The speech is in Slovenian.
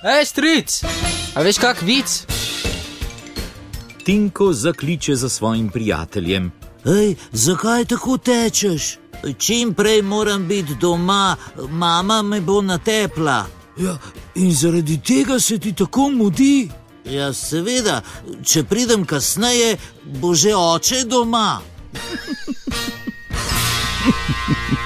Stric, a veš kak vic? Tinko zakliče za svojim prijateljem. Zakaj tako tečeš? Čim prej moram biti doma, mama me bo natepla. Ja, in zaradi tega se ti tako mudi? Ja, seveda, če pridem kasneje, bo že oče doma.